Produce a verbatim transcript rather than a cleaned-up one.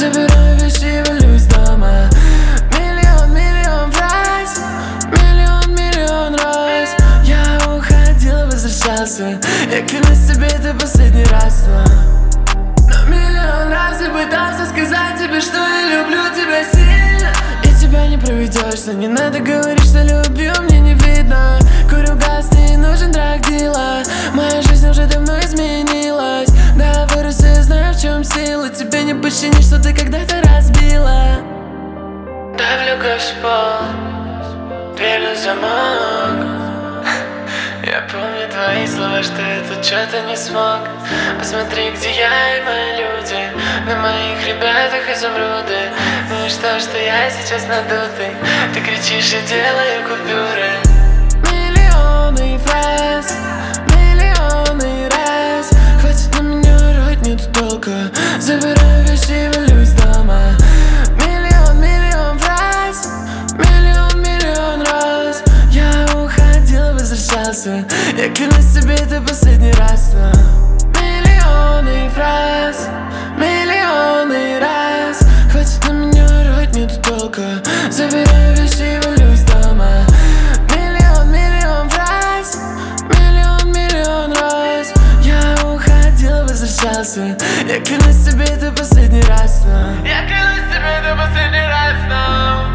Забираю вещи и валю из дома. Миллион, миллион фраз, миллион, миллион раз. Я уходил, возвращался. Я клянусь тебе, это последний раз, но, но миллион раз я пытался сказать тебе, что я люблю тебя сильно. И тебя не проведешь, но не надо говорить, что любви у меня не видно. Курю газ, не нужен драгдила. Моя жизнь уже давно изменилась. Да, вырос и знаю, в чем сила. Тебе не починить, что ты когда-то разбила. Давлю газ в пол, дверь на замок. Я помню твои слова, что я тут что-то не смог. Посмотри, где я и мои люди. На моих ребятах изумруды. Ну и что, что я сейчас надутый? Ты кричишь и делаю купюры. Миллионы фраз, миллионы раз. Хватит на меня орать, нету толка. Забираю вещи и валю из дома. Миллион, миллион фраз, миллион, миллион раз. Я уходил, возвращался. Я клянусь тебе, это последний раз, но миллионы фраз, миллионы раз. Хватит на меня орать, нету толка. Забираю вещи и валю из дома. Миллион, миллион фраз, миллион, миллион раз. Я уходил, возвращался. Я клянусь тебе, это последний раз, но я клянусь тебе, это последний раз, но